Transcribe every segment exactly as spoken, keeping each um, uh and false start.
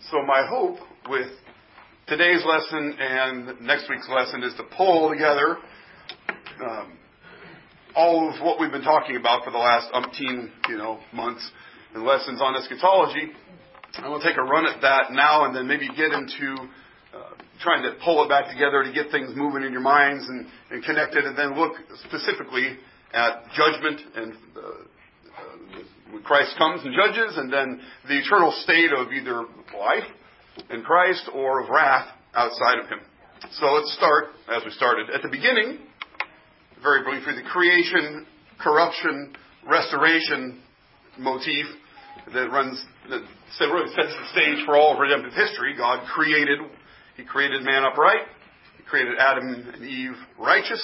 So my hope with today's lesson and next week's lesson is to pull together um, all of what we've been talking about for the last umpteen, you know, months and lessons on eschatology. I'm going to take a run at that now and then maybe get into uh, trying to pull it back together to get things moving in your minds and, and connected, and then look specifically at judgment and uh, uh, when Christ comes and judges, and then the eternal state of either life in Christ or of wrath outside of Him. So let's start, as we started, at the beginning, very briefly, the creation, corruption, restoration motif that runs, that really sets the stage for all of redemptive history. God created, He created man upright, He created Adam and Eve righteous,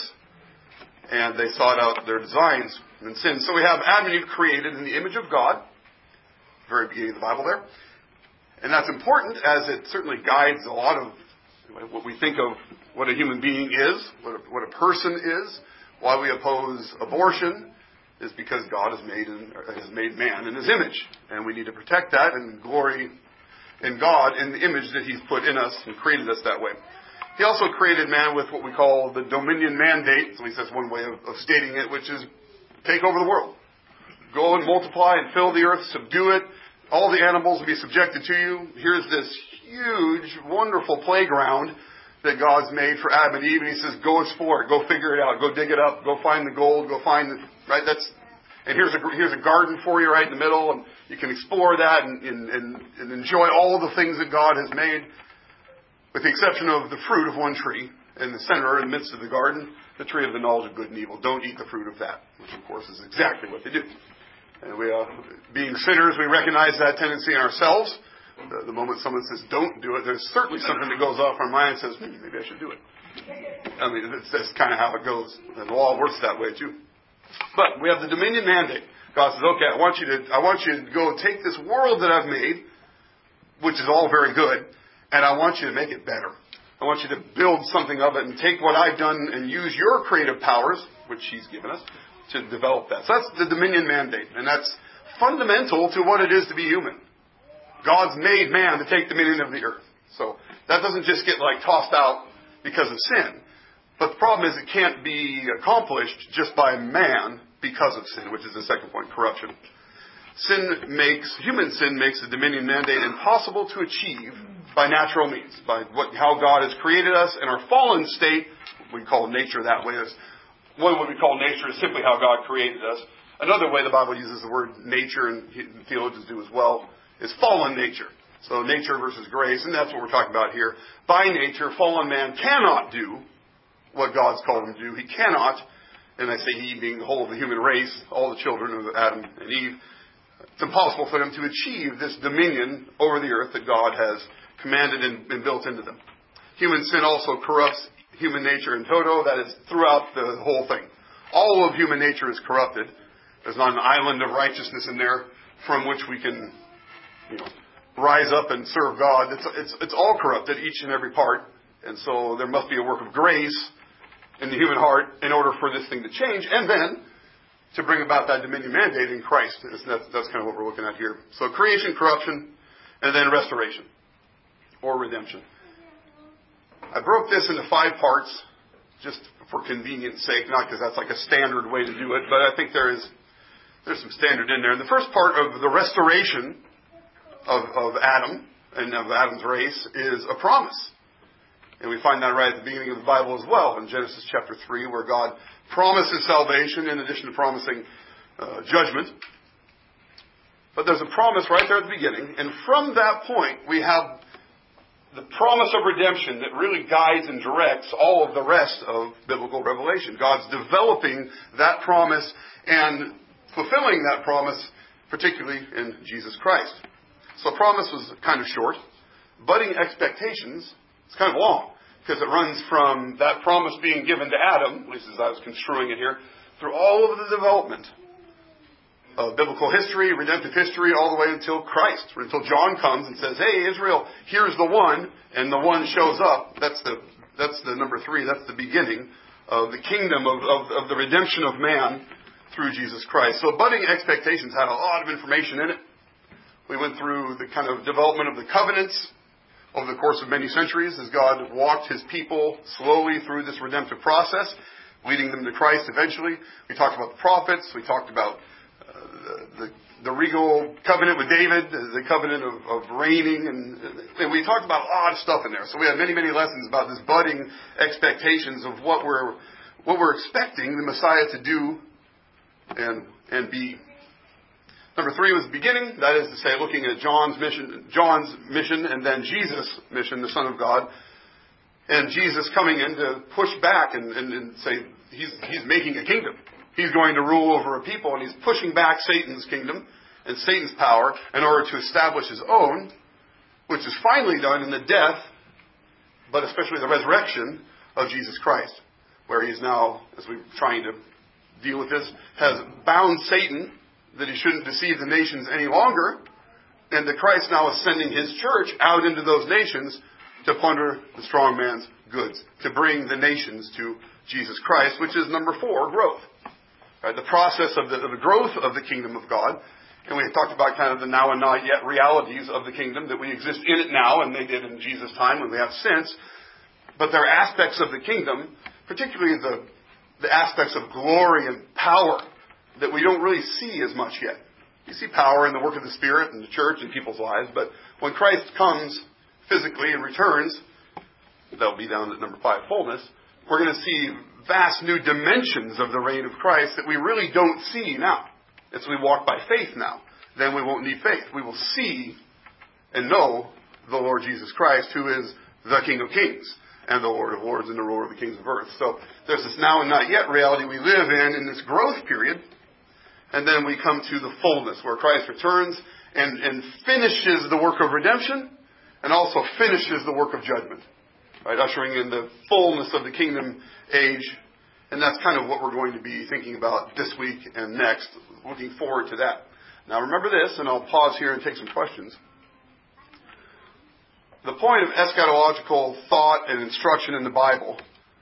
and they sought out their designs and sin. So we have Adam and Eve created in the image of God, very beginning of the Bible there. And that's important as it certainly guides a lot of what we think of what a human being is, what a, what a person is. Why we oppose abortion is because God has made in, has made man in His image. And we need to protect that and glory in God in the image that He's put in us and created us that way. He also created man with what we call the dominion mandate, at least that's one way of, of stating it, which is take over the world. Go and multiply and fill the earth, subdue it. All the animals will be subjected to you. Here's this huge, wonderful playground that God's made for Adam and Eve, and He says, go explore it, go figure it out, go dig it up, go find the gold, go find the, right, that's, and here's a, here's a garden for you right in the middle, and you can explore that and, and, and, and enjoy all the things that God has made, with the exception of the fruit of one tree in the center, in the midst of the garden, the tree of the knowledge of good and evil. Don't eat the fruit of that, which of course is exactly what they do. And we, uh, being sinners, we recognize that tendency in ourselves. The, the moment someone says, don't do it, there's certainly something that goes off our mind and says, hmm, maybe I should do it. I mean, that's, that's kind of how it goes. And the law works that way, too. But we have the dominion mandate. God says, okay, I want you to, I want you to go take this world that I've made, which is all very good, and I want you to make it better. I want you to build something of it and take what I've done and use your creative powers, which He's given us, to develop that. So that's the dominion mandate, and that's fundamental to what it is to be human. God's made man to take dominion of the earth. So that doesn't just get like tossed out because of sin. But the problem is it can't be accomplished just by man because of sin, which is the second point, corruption. Sin makes, human sin makes the dominion mandate impossible to achieve by natural means, by what, how God has created us in our fallen state. We call nature that way. One way we call nature is simply how God created us. Another way the Bible uses the word nature, and theologians do as well, is fallen nature. So nature versus grace, and that's what we're talking about here. By nature, fallen man cannot do what God's called him to do. He cannot, and I say he being the whole of the human race, all the children of Adam and Eve, it's impossible for them to achieve this dominion over the earth that God has commanded and, and built into them. Human sin also corrupts human nature in toto, that is throughout the whole thing. All of human nature is corrupted. There's not an island of righteousness in there from which we can, you know, rise up and serve God. It's, it's, it's all corrupted, each and every part. And so there must be a work of grace in the human heart in order for this thing to change. And then to bring about that dominion mandate in Christ. That's, that's kind of what we're looking at here. So creation, corruption, and then restoration or redemption. I broke this into five parts just for convenience sake, not because that's like a standard way to do it, but I think there is there's some standard in there. And the first part of the restoration of, of Adam and of Adam's race is a promise. And we find that right at the beginning of the Bible as well, in Genesis chapter three, where God promises salvation in addition to promising uh, judgment. But there's a promise right there at the beginning. And from that point, we have the promise of redemption that really guides and directs all of the rest of biblical revelation. God's developing that promise and fulfilling that promise, particularly in Jesus Christ. So promise was kind of short. Budding expectations, it's kind of long, because it runs from that promise being given to Adam, at least as I was construing it here, through all of the development of biblical history, redemptive history, all the way until Christ, until John comes and says, hey, Israel, here's the one, and the one shows up. That's the that's the number three. That's the beginning of the kingdom of, of, of the redemption of man through Jesus Christ. So budding expectations had a lot of information in it. We went through the kind of development of the covenants over the course of many centuries as God walked His people slowly through this redemptive process, leading them to Christ eventually. We talked about the prophets. We talked about uh, the, the the regal covenant with David, the covenant of, of reigning, and, and we talked about a lot of stuff in there. So we had many, many lessons about this budding expectations of what we're what we're expecting the Messiah to do and and be. Number three was the beginning. That is to say, looking at John's mission, John's mission, and then Jesus' mission, the Son of God, and Jesus coming in to push back and, and, and say he's he's making a kingdom. He's going to rule over a people, and He's pushing back Satan's kingdom and Satan's power in order to establish His own, which is finally done in the death, but especially the resurrection of Jesus Christ, where He's now, as we're trying to deal with this, has bound Satan that he shouldn't deceive the nations any longer, and that Christ now is sending His church out into those nations to plunder the strong man's goods, to bring the nations to Jesus Christ, which is number four, growth. Right, the process of the, of the growth of the kingdom of God. And we talked about kind of the now and not yet realities of the kingdom, that we exist in it now, and they did in Jesus' time, and we have since. But there are aspects of the kingdom, particularly the, the aspects of glory and power, that we don't really see as much yet. You see power in the work of the Spirit and the church and people's lives, but when Christ comes physically and returns, that'll be down at number five, fullness, we're going to see vast new dimensions of the reign of Christ that we really don't see now. As we walk by faith now, then we won't need faith. We will see and know the Lord Jesus Christ, who is the King of Kings and the Lord of Lords and the ruler of the kings of earth. So there's this now and not yet reality we live in in this growth period. And then we come to the fullness where Christ returns and, and finishes the work of redemption and also finishes the work of judgment. Right, ushering in the fullness of the kingdom age. And that's kind of what we're going to be thinking about this week and next. Looking forward to that. Now remember this, and I'll pause here and take some questions. The point of eschatological thought and instruction in the Bible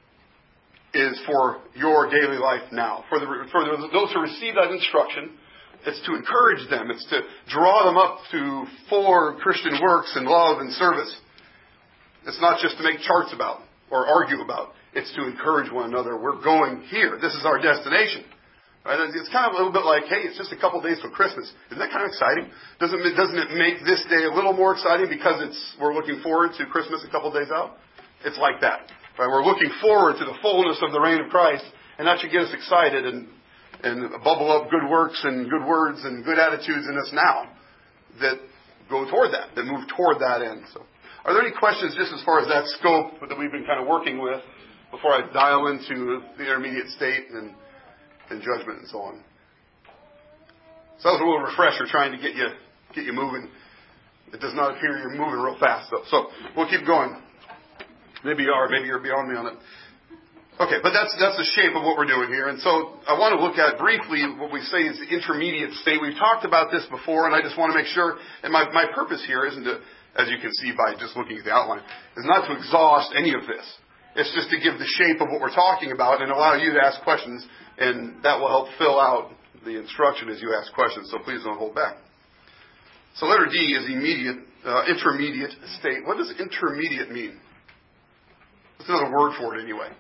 is for your daily life now. For, the, for the, those who receive that instruction, it's to encourage them. It's to draw them up to fuller Christian works and love and service. It's not just to make charts about or argue about. It's to encourage one another. We're going here. This is our destination. Right? It's kind of a little bit like, hey, it's just a couple days for Christmas. Isn't that kind of exciting? Doesn't it, doesn't it make this day a little more exciting because it's we're looking forward to Christmas a couple days out? It's like that. Right? We're looking forward to the fullness of the reign of Christ, and that should get us excited and, and bubble up good works and good words and good attitudes in us now that go toward that, that move toward that end. So. Are there any questions just as far as that scope that we've been kind of working with before I dial into the intermediate state and, and judgment and so on? So that was a little refresher trying to get you get you moving. It does not appear you're moving real fast though. So we'll keep going. Maybe you are, maybe you're beyond me on it. Okay, but that's that's the shape of what we're doing here. And so I want to look at briefly what we say is the intermediate state. We've talked about this before, and I just want to make sure, and my, my purpose here isn't to, as you can see by just looking at the outline, is not to exhaust any of this. It's just to give the shape of what we're talking about and allow you to ask questions, and that will help fill out the instruction as you ask questions, so please don't hold back. So letter D is immediate, uh, intermediate state. What does intermediate mean? It's another word for it anyway.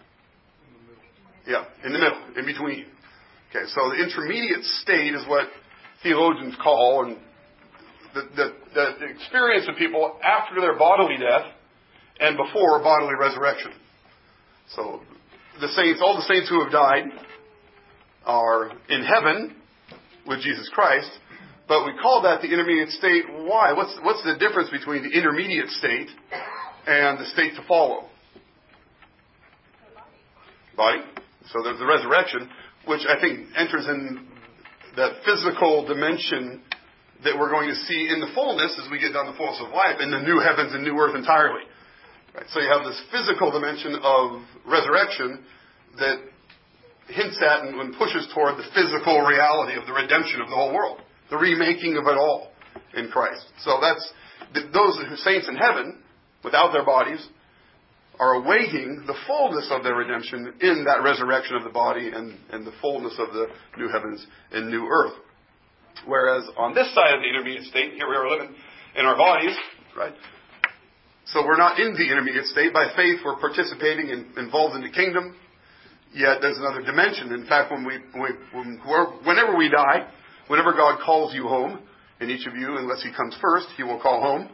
Yeah, in the middle, in between. Okay, so the intermediate state is what theologians call, and The, the, the experience of people after their bodily death and before bodily resurrection. So the saints, all the saints who have died are in heaven with Jesus Christ, but we call that the intermediate state. Why? What's, what's the difference between the intermediate state and the state to follow? Body. So there's the resurrection, which I think enters in that physical dimension that we're going to see in the fullness as we get down the fullness of life, in the new heavens and new earth entirely. Right? So you have this physical dimension of resurrection that hints at and pushes toward the physical reality of the redemption of the whole world, the remaking of it all in Christ. So that's those saints in heaven, without their bodies, are awaiting the fullness of their redemption in that resurrection of the body and, and the fullness of the new heavens and new earth. Whereas on this side of the intermediate state, here we are living in our bodies, right? So we're not in the intermediate state. By faith, we're participating and involved in the kingdom. Yet there's another dimension. In fact, when we, when, whenever we die, whenever God calls you home, and each of you, unless He comes first, He will call home,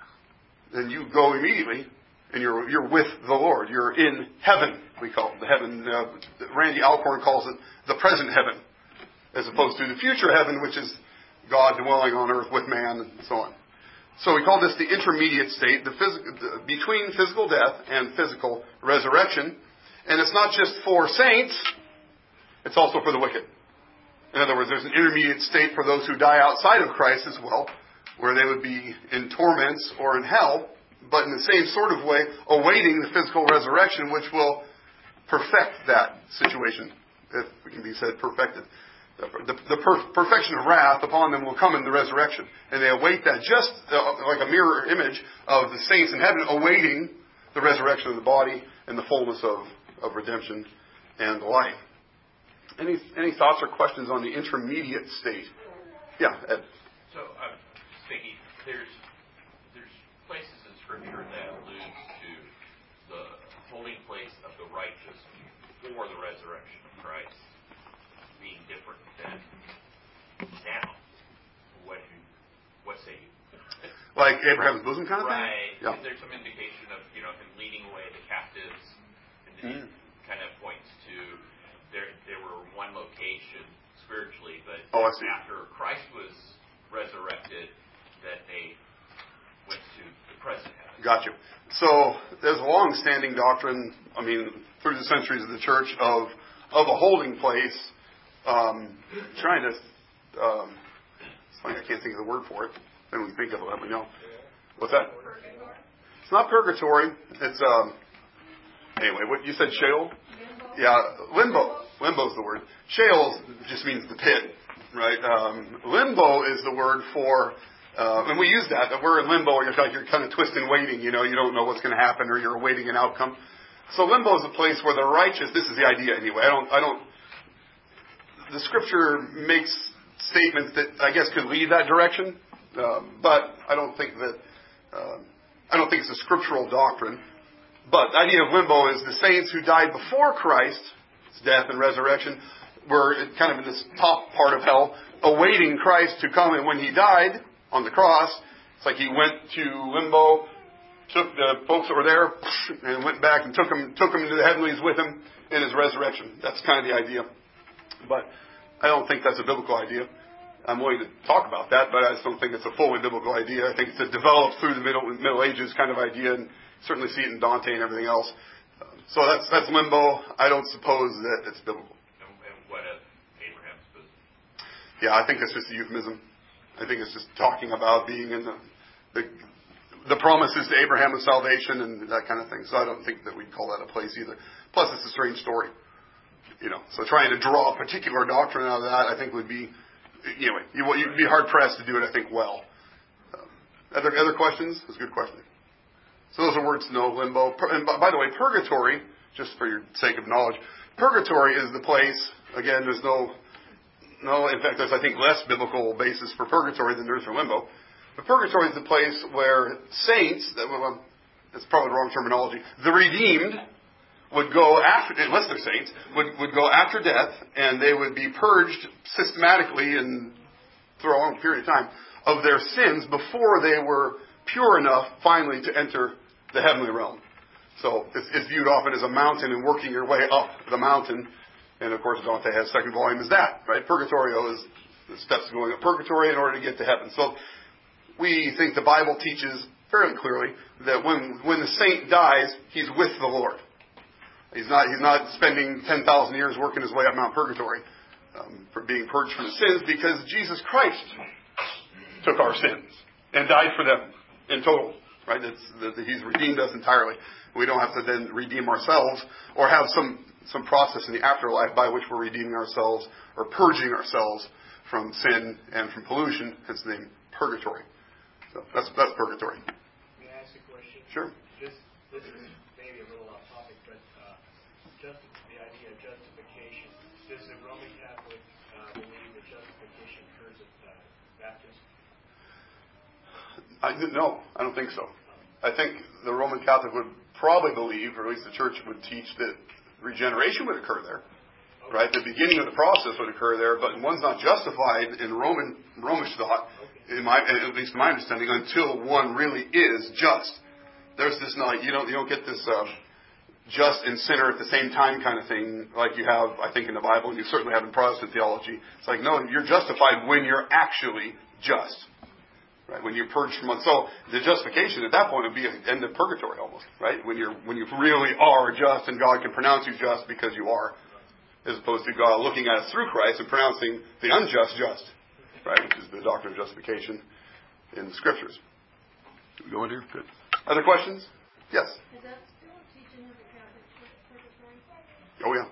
then you go immediately, and you're you're with the Lord. You're in heaven, we call it. The heaven, uh, Randy Alcorn calls it the present heaven, as opposed to the future heaven, which is God dwelling on earth with man, and so on. So we call this the intermediate state, the phys- the, between physical death and physical resurrection. And it's not just for saints, it's also for the wicked. In other words, there's an intermediate state for those who die outside of Christ as well, where they would be in torments or in hell, but in the same sort of way, awaiting the physical resurrection, which will perfect that situation, if it can be said perfected. The, the per- perfection of wrath upon them will come in the resurrection. And they await that just uh, like a mirror image of the saints in heaven awaiting the resurrection of the body and the fullness of, of redemption and life. Any any thoughts or questions on the intermediate state? Yeah, Ed. So I'm just thinking, there's there's places in Scripture that allude to the holding place of the righteous before the resurrection of Christ being different than now. What you, what say you? Like Abraham's bosom kind of thing? Right. Yeah. There's some indication of, you know, him leading away the captives, and then Mm. he kind of points to there there were one location spiritually, but oh, I see. after Christ was resurrected, that they went to the present heaven. Gotcha. So there's a long-standing doctrine, I mean, through the centuries of the church, of of a holding place. Um, trying to, um, it's funny, I can't think of the word for it. Then we think of it, let me know. What's that? It's not purgatory. It's, um, anyway, what you said, Sheol? Yeah, limbo. Limbo is the word. Sheol just means the pit, right? Um, limbo is the word for, uh, and we use that, that we're in limbo, you're, like you're kind of twisting, waiting, you know, you don't know what's going to happen, or you're awaiting an outcome. So limbo is a place where the righteous, this is the idea anyway, I don't, I don't, the Scripture makes statements that I guess could lead that direction, uh, but I don't think that, uh, I don't think it's a scriptural doctrine. But the idea of limbo is the saints who died before Christ's death and resurrection were kind of in this top part of hell, awaiting Christ to come. And when He died on the cross, it's like He went to limbo, took the folks that were there, and went back and took them, took them into the heavenlies with Him in His resurrection. That's kind of the idea. But I don't think that's a biblical idea. I'm willing to talk about that, but I just don't think it's a fully biblical idea. I think it's a developed through the Middle, Middle Ages kind of idea, and certainly see it in Dante and everything else. So that's that's limbo. I don't suppose that it's biblical. And, and what of Abraham's bosom? Yeah, I think it's just a euphemism. I think it's just talking about being in the the, the promises to Abraham of salvation and that kind of thing. So I don't think that we'd call that a place either. Plus, it's a strange story. You know, so trying to draw a particular doctrine out of that, I think would be, anyway, you, you'd be hard pressed to do it, I think, well. Um, other other questions? That's a good question. So those are words to know, limbo. And by the way, purgatory, just for your sake of knowledge, purgatory is the place, again, there's no, no, in fact, there's, I think, less biblical basis for purgatory than there is for limbo. But purgatory is the place where saints, well, that's probably the wrong terminology, the redeemed would go after, unless they're saints, would, would go after death, and they would be purged systematically and through a long period of time of their sins before they were pure enough finally to enter the heavenly realm. So it's, it's viewed often as a mountain and working your way up the mountain. And of course, Dante has second volume is that, right? Purgatorio is the steps going up purgatory in order to get to heaven. So we think the Bible teaches fairly clearly that when when the saint dies, he's with the Lord. He's not he's not spending ten thousand years working his way up Mount Purgatory, um, for being purged from his sins, because Jesus Christ took our sins and died for them in total. Right? It's, that He's redeemed us entirely. We don't have to then redeem ourselves or have some some process in the afterlife by which we're redeeming ourselves or purging ourselves from sin and from pollution. Hence the name purgatory. So that's that's purgatory. May I ask a question? Sure. Just this is maybe a little off topic, but uh, just the idea of justification. Does the Roman Catholic uh, uh, believe that justification occurs at uh, baptism? I, no, I don't think so. I think the Roman Catholic would probably believe, or at least the Church would teach, that regeneration would occur there. Okay. Right? The beginning of the process would occur there, but one's not justified in Roman Romish thought, okay. in my, at least in my understanding, until one really is just. There's this, like, you don't, you don't get this uh, just and sinner at the same time kind of thing like you have, I think, in the Bible, and you certainly have in Protestant theology. It's like, no, you're justified when you're actually just. Right, when you're purged from, so the justification at that point would be an end of purgatory almost, right? When you're when you really are just and God can pronounce you just because you are, as opposed to God looking at us through Christ and pronouncing the unjust just, right? Which is the doctrine of justification in the Scriptures. Can we go in here? Good. Other questions? Yes. Is that still a teaching of the Catholic Church, purgatory? Oh yeah.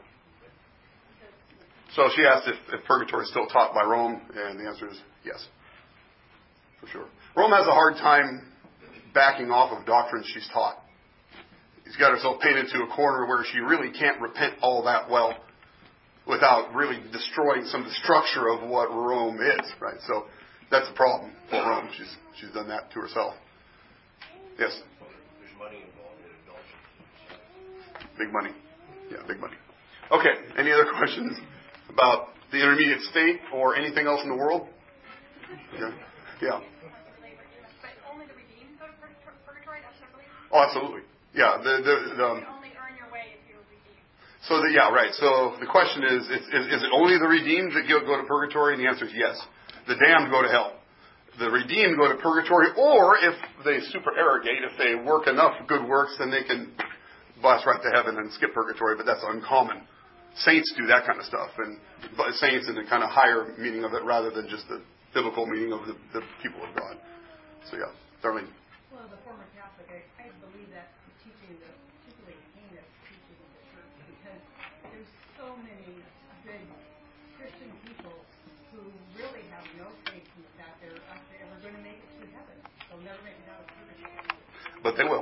So she asked if, if purgatory is still taught by Rome, and the answer is yes. For sure. Rome has a hard time backing off of doctrines she's taught. She's got herself painted to a corner where she really can't repent all that well without really destroying some of the structure of what Rome is, right? So that's the problem for Rome. She's she's done that to herself. Yes? There's money involved in indulgence. Big money. Yeah, big money. Okay, any other questions about the intermediate state or anything else in the world? Okay. Yeah. But only the redeemed go to purgatory? That's not really... Oh, absolutely. Yeah. The, the, the, um, you can only earn your way if you're redeemed. So, the, yeah, right. So the question is, is, is it only the redeemed that go to purgatory? And the answer is yes. The damned go to hell. The redeemed go to purgatory, or if they supererogate, if they work enough good works, then they can blast right to heaven and skip purgatory, but that's uncommon. Saints do that kind of stuff, and saints in the kind of higher meaning of it rather than just the biblical meaning of the, the people of God. So yeah, Darlene. Well, the former Catholic, I, I believe that teaching, the particularly heinous teaching of the church, because there's so many good Christian people who really have no faith in the fact they're actually ever going to make it to heaven. They'll never make it out of purgatory. But they will.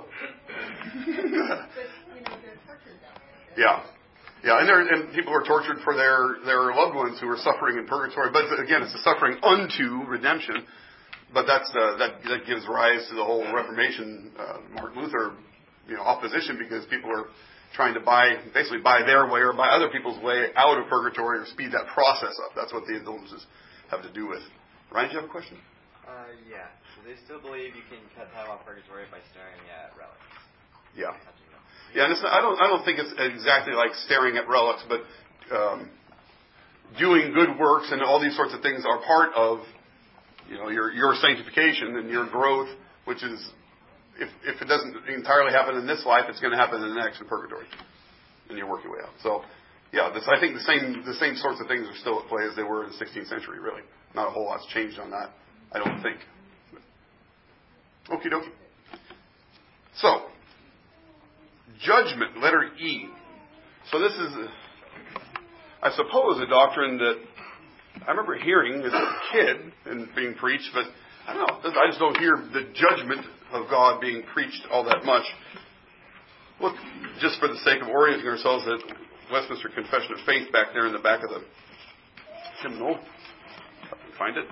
But, you know, they're tortured that way. Yeah. Yeah, and, there, and people are tortured for their, their loved ones who are suffering in purgatory. But again, it's a suffering unto redemption. But that's uh, that that gives rise to the whole Reformation, uh, Martin Luther, you know, opposition, because people are trying to buy basically buy their way or buy other people's way out of purgatory or speed that process up. That's what the indulgences have to do with. Ryan, do you have a question? Uh, yeah. So they still believe you can cut time off purgatory by staring at relics. Yeah. Yeah, and it's not, I don't. I don't think it's exactly like staring at relics, but um, doing good works and all these sorts of things are part of, you know, your your sanctification and your growth. Which is, if if it doesn't entirely happen in this life, it's going to happen in the next in purgatory, and you're working your way out. So, yeah, this, I think the same the same sorts of things are still at play as they were in the sixteenth century. Really, not a whole lot's changed on that. I don't think. Okie dokie. So. Judgment, letter E. So this is, I suppose, a doctrine that I remember hearing as a kid and being preached, but I don't know. I just don't hear the judgment of God being preached all that much. Look, just for the sake of orienting ourselves, at Westminster Confession of Faith back there in the back of the hymnal. If I can find it.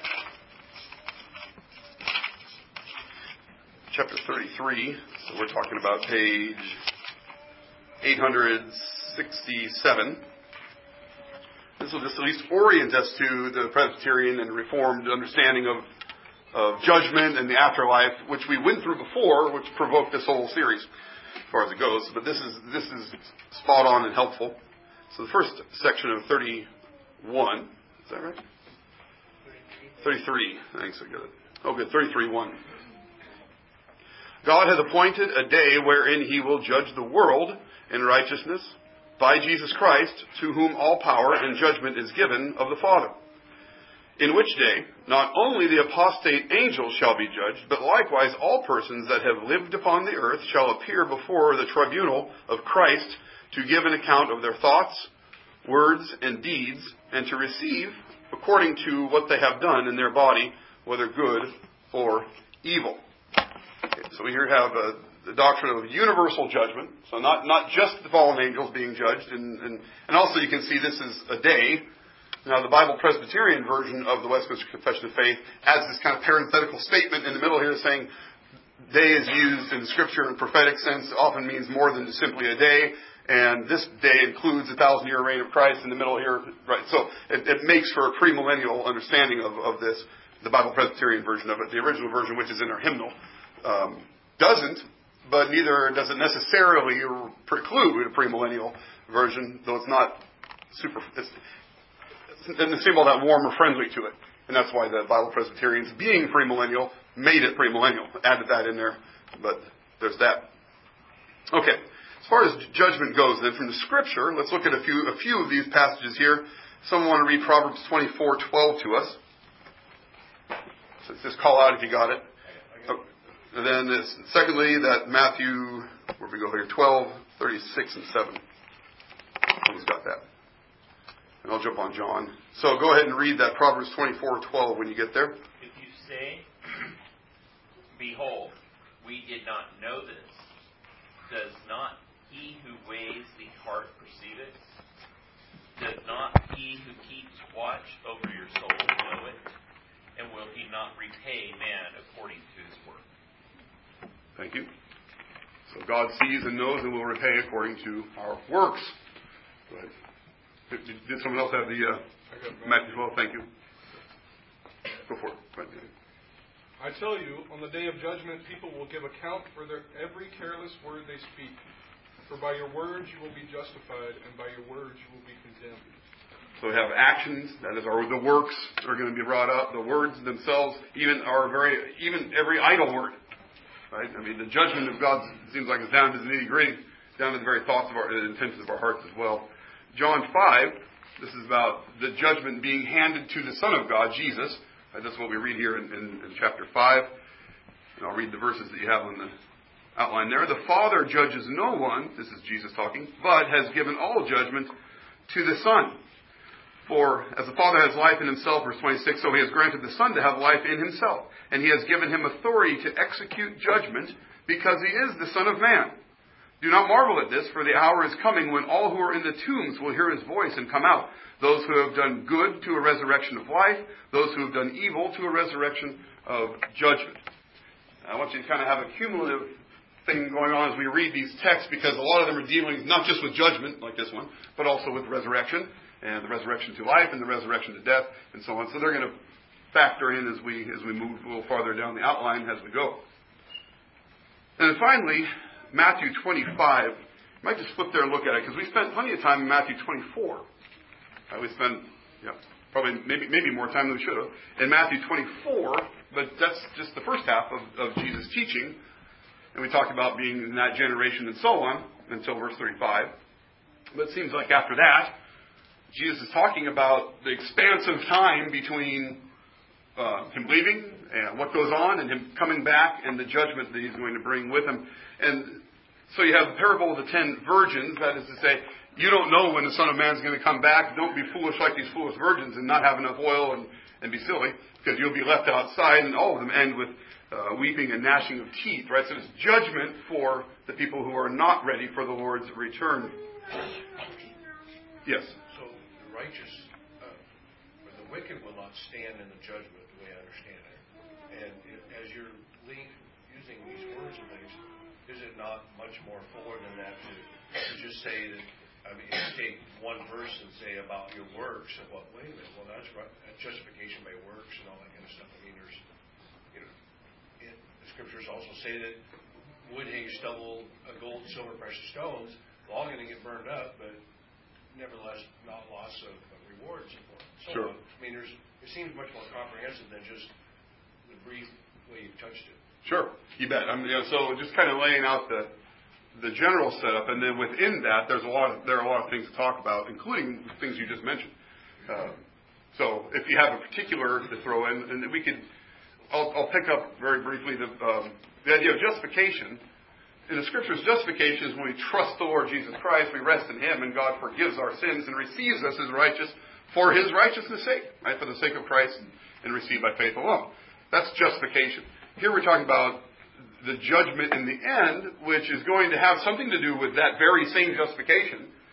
Chapter thirty-three, so we're talking about page eight sixty-seven. This will just at least orient us to the Presbyterian and Reformed understanding of, of judgment and the afterlife, which we went through before, which provoked this whole series as far as it goes. But this is this is spot on and helpful. So the first section of thirty-one, is that right? thirty-three. Thanks, I got it. Oh, good. thirty-three one. God has appointed a day wherein he will judge the world in righteousness by Jesus Christ, to whom all power and judgment is given of the Father. In which day, not only the apostate angels shall be judged, but likewise all persons that have lived upon the earth shall appear before the tribunal of Christ to give an account of their thoughts, words, and deeds, and to receive according to what they have done in their body, whether good or evil. Okay, so we here have uh, the doctrine of universal judgment. So not, not just the fallen angels being judged. And, and, and also you can see this is a day Now, the Bible Presbyterian version of the Westminster Confession of Faith adds this kind of parenthetical statement in the middle here saying day is used in the Scripture in a prophetic sense, often means more than simply a day, and this day includes the thousand-year reign of Christ in the middle here. Right? So it, it makes for a premillennial understanding of, of this, the Bible Presbyterian version of it. The original version, which is in our hymnal, um, doesn't, but neither does it necessarily preclude a premillennial version, though it's not super... It's, it doesn't seem all that warm or friendly to it. And that's why the Bible Presbyterians, being premillennial, made it premillennial. Added that in there. But there's that. Okay. As far as judgment goes, then, from the Scripture, let's look at a few a few of these passages here. Someone want to read Proverbs twenty-four twelve to us. So just call out if you got it. And then, this, secondly, that Matthew, where we go here, twelve, thirty-six, and seven. Someone's got that. And I'll jump on John. So go ahead and read that Proverbs twenty-four twelve when you get there. If you say, behold, we did not know this, does not he who weighs the heart perceive it? Does not he who keeps watch over your soul know it? And will he not repay man according to his work? Thank you. So God sees and knows and will repay according to our works. Go ahead. Did, did someone else have the uh, Matthew twelve? Thank you. Go for it. Go ahead. I tell you, on the day of judgment, people will give account for their every careless word they speak. For by your words you will be justified, and by your words you will be condemned. So we have actions, that is, our the works are going to be brought up. The words themselves, even are very, even every idle word, right? I mean, the judgment of God seems like it's down to the nitty gritty, down to the very thoughts of our, the intentions of our hearts as well. John five, this is about the judgment being handed to the Son of God, Jesus. Uh, this is what we read here in, in, in chapter five. And I'll read the verses that you have on the outline there. The Father judges no one, this is Jesus talking, but has given all judgment to the Son. For as the Father has life in himself, verse twenty-six, so he has granted the Son to have life in himself. And he has given him authority to execute judgment because he is the Son of Man. Do not marvel at this, for the hour is coming when all who are in the tombs will hear his voice and come out. Those who have done good to a resurrection of life, those who have done evil to a resurrection of judgment. I want you to kind of have a cumulative thing going on as we read these texts, because a lot of them are dealing not just with judgment, like this one, but also with resurrection, and the resurrection to life, and the resurrection to death, and so on. So they're going to factor in as we as we move a little farther down the outline as we go. And then finally, Matthew twenty-five. You might just flip there and look at it, because we spent plenty of time in Matthew twenty-four. Uh, we spent, yeah, probably maybe maybe more time than we should have in Matthew twenty-four, but that's just the first half of, of Jesus' teaching. And we talked about being in that generation and so on until verse thirty-five. But it seems like after that, Jesus is talking about the expanse of time between uh, him leaving and what goes on and him coming back and the judgment that he's going to bring with him. And so you have the parable of the ten virgins, that is to say, you don't know when the Son of Man is going to come back. Don't be foolish like these foolish virgins and not have enough oil and, and be silly, because you'll be left outside, and all of them end with uh, weeping and gnashing of teeth, right? So it's judgment for the people who are not ready for the Lord's return. Yes? So the righteous, uh, or the wicked will not stand in the judgment, the way I understand it. And it, as you're lean, using these words and things, is it not much more fuller than that to, to just say that, I mean, take one verse and say about your works, and what, wait a minute, well, that's right, that's justification by works and all that kind of stuff. I mean, there's, you know, it, the scriptures also say that wood, hay, stubble, uh, gold, silver, precious stones, all going to get burned up, but nevertheless, not loss of, of reward and so forth. So, sure. uh, I mean, there's, it seems much more comprehensive than just the brief way you've touched it. Sure, you bet. I mean, you know, so just kind of laying out the the general setup, and then within that, there's a lot of, there are a lot of things to talk about, including things you just mentioned. Uh, so if you have a particular to throw in, and we could, I'll, I'll pick up very briefly the um, the idea of justification. In the Scriptures, justification is when we trust the Lord Jesus Christ, we rest in Him, and God forgives our sins and receives us as righteous for His righteousness' sake, right? For the sake of Christ, and, and received by faith alone. That's justification. Here we're talking about the judgment in the end, which is going to have something to do with that very same justification,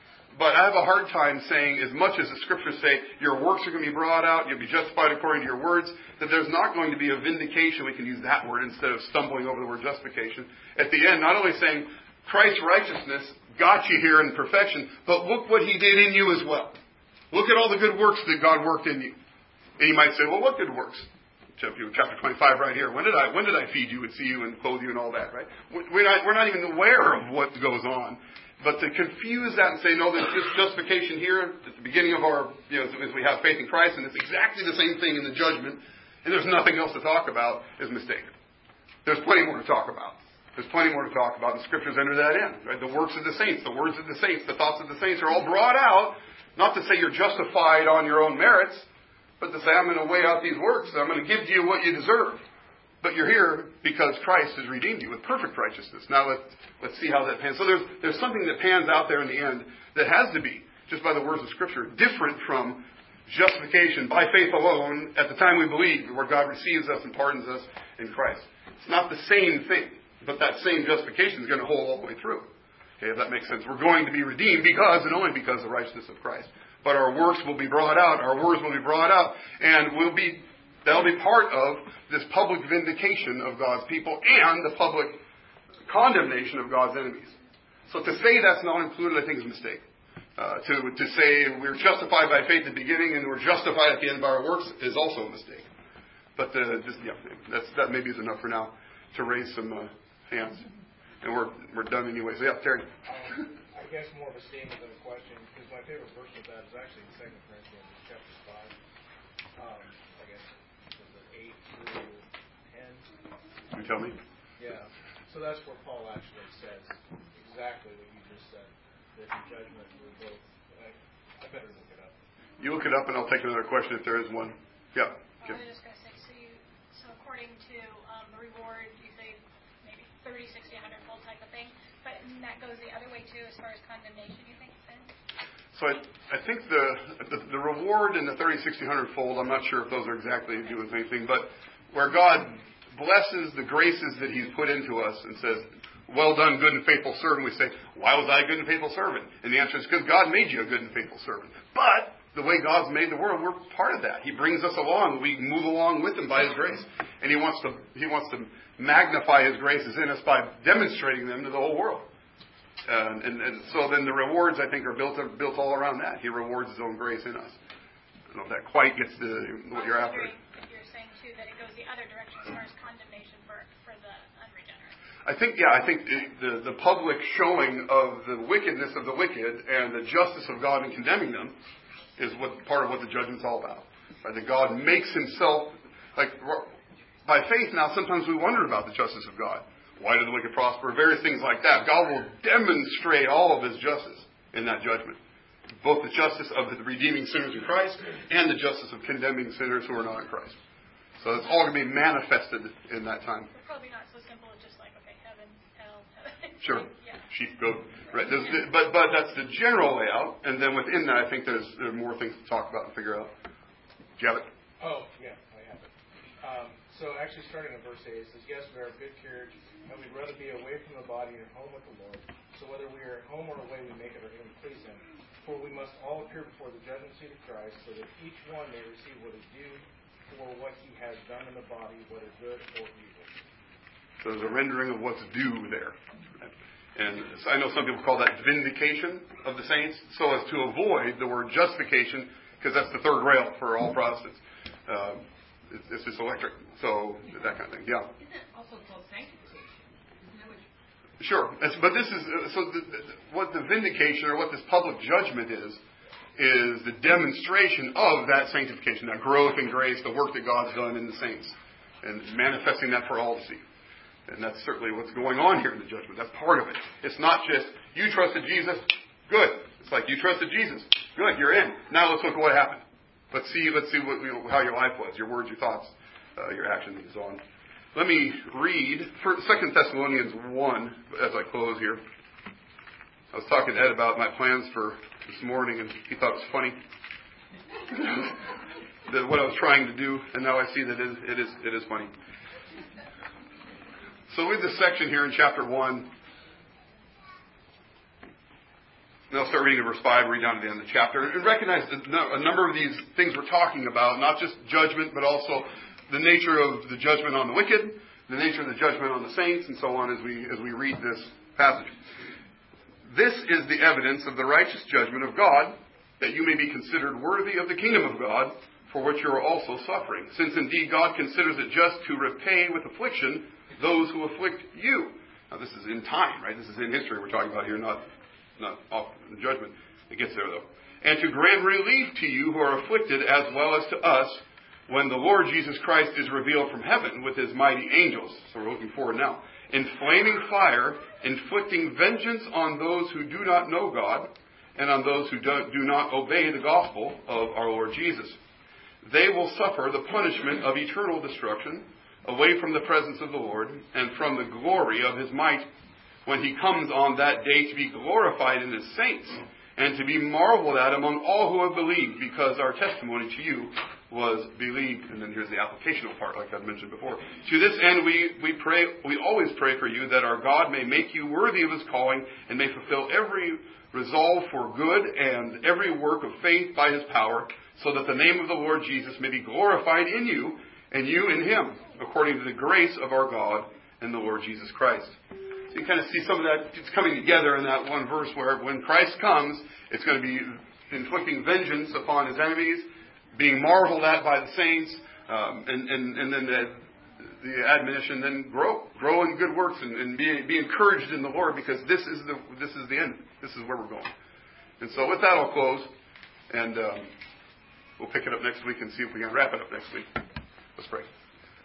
But I have a hard time saying, as much as the Scriptures say, your works are going to be brought out, you'll be justified according to your words, that there's not going to be a vindication, we can use that word instead of stumbling over the word justification. At the end, not only saying, Christ's righteousness got you here in perfection, but look what He did in you as well. Look at all the good works that God worked in you. And you might say, well, what good works? Chapter twenty-five right here. When did I when did I feed you and see you and clothe you and all that, right? We're not, we're not even aware of what goes on. But to confuse that and say, no, there's just justification here at the beginning of our, you know, as we have faith in Christ, and it's exactly the same thing in the judgment, and there's nothing else to talk about, is mistaken. There's plenty more to talk about. There's plenty more to talk about, and the Scriptures enter that in. Right? The works of the saints, the words of the saints, the thoughts of the saints are all brought out, not to say you're justified on your own merits, but to say, I'm going to weigh out these works, I'm going to give to you what you deserve. But you're here because Christ has redeemed you with perfect righteousness. Now let's, let's see how that pans. So there's, there's something that pans out there in the end that has to be, just by the words of Scripture, different from justification by faith alone at the time we believe, where God receives us and pardons us in Christ. It's not the same thing, but that same justification is going to hold all the way through. Okay, if that makes sense. We're going to be redeemed because and only because of the righteousness of Christ. But our works will be brought out, our words will be brought out, and we'll be that'll be part of this public vindication of God's people and the public condemnation of God's enemies. So to say that's not included, I think is a mistake. Uh, to to say we're justified by faith at the beginning and we're justified at the end by our works is also a mistake. But the, just yeah, that's, that maybe is enough for now to raise some uh, hands. And we're we're done anyway. So yeah, Terry. Um, I guess more of a statement than a question, because my favorite verse with that is actually in Second Corinthians chapter five. Um, I guess eight through ten. Can you tell me? Yeah. So that's where Paul actually says exactly what you just said. That in judgment we're both. I, I better look it up. You look it up, and I'll take another question if there is one. Yeah. Well, I was just going to say, so, you, so according to um, the reward, you say maybe thirty, sixty, one hundred fold type of thing, but that goes the other way too as far as condemnation, you think, then? So I, I think the, the the reward and the thirty, sixty, one hundred fold, I'm not sure if those are exactly to do with anything, but where God blesses the graces that He's put into us and says, well done, good and faithful servant, we say, why was I a good and faithful servant? And the answer is because God made you a good and faithful servant. But the way God's made the world, we're part of that. He brings us along. We move along with Him by His grace. And He wants to He wants to magnify His graces in us by demonstrating them to the whole world. Uh, and, and so then the rewards, I think, are built built all around that. He rewards His own grace in us. I don't know if that quite gets to what you're after. You're saying, too, that it goes the other direction as far as condemnation for, for the unregenerate. I think, yeah, I think the, the, the public showing of the wickedness of the wicked and the justice of God in condemning them is what part of what the judgment's all about. Right? That God makes Himself, like, by faith now, sometimes we wonder about the justice of God. Why do the wicked prosper? Various things like that. God will demonstrate all of His justice in that judgment. Both the justice of the redeeming sinners in Christ and the justice of condemning sinners who are not in Christ. So it's all going to be manifested in that time. It's probably not so simple as just like, okay, heaven, hell, heaven. Sure. Yeah. Sheep, goat. Right. There's, but but that's the general layout. And then within that, I think there's there are more things to talk about and figure out. Do you have it? Oh, yeah, I have it. Um, so actually starting in verse eight, it says, yes, we are of good courage, and we'd rather be away from the body and at home with the Lord. So whether we are at home or away, we make it our aim to please Him. For we must all appear before the judgment seat of Christ, so that each one may receive what is due for what he has done in the body, whether good or evil. So there's a rendering of what's due there. And I know some people call that vindication of the saints, so as to avoid the word justification, because that's the third rail for all Protestants. Um, it's, it's just electric. So that kind of thing. Yeah. Isn't it also called sanctification? Isn't that what you... Sure. It's, but this is, so the, the, what the vindication or what this public judgment is, is the demonstration of that sanctification, that growth in grace, the work that God's done in the saints, and manifesting that for all to see. And that's certainly what's going on here in the judgment. That's part of it. It's not just, you trusted Jesus, good. It's like, you trusted Jesus, good, you're in. Now let's look at what happened. Let's see Let's see what, how your life was, your words, your thoughts, uh, your actions, and so on. Let me read Second Thessalonians one as I close here. I was talking to Ed about my plans for this morning, and he thought it was funny. that what I was trying to do, and now I see that it is, it is, it is funny. So with this section here in chapter one, And I'll start reading in verse five, read down to the end of the chapter, and recognize that a number of these things we're talking about, not just judgment, but also the nature of the judgment on the wicked, the nature of the judgment on the saints, and so on as we as we read this passage. This is the evidence of the righteous judgment of God, that you may be considered worthy of the kingdom of God, for which you are also suffering. Since indeed God considers it just to repay with affliction those who afflict you. Now this is in time, right? This is in history we're talking about here, not not off in judgment. It gets there though. And to grant relief to you who are afflicted as well as to us, when the Lord Jesus Christ is revealed from heaven with his mighty angels. So we're looking forward now. In flaming fire, inflicting vengeance on those who do not know God, and on those who do, do not obey the gospel of our Lord Jesus. They will suffer the punishment of eternal destruction, away from the presence of the Lord, and from the glory of his might, when he comes on that day to be glorified in his saints, and to be marveled at among all who have believed, because our testimony to you was believed. And then here's the applicational part, like I've mentioned before. To this end, we, we pray, we always pray for you, that our God may make you worthy of his calling, and may fulfill every resolve for good and every work of faith by his power, so that the name of the Lord Jesus may be glorified in you, and you in him, according to the grace of our God and the Lord Jesus Christ. So you kind of see some of that, it's coming together in that one verse where when Christ comes, it's going to be inflicting vengeance upon his enemies, being marveled at by the saints, um, and, and, and then the, the admonition, then grow. Grow in good works and, and be, be encouraged in the Lord, because this is the this is the end. This is where we're going. And so with that, I'll close, and um, we'll pick it up next week and see if we can wrap it up next week. Let's pray.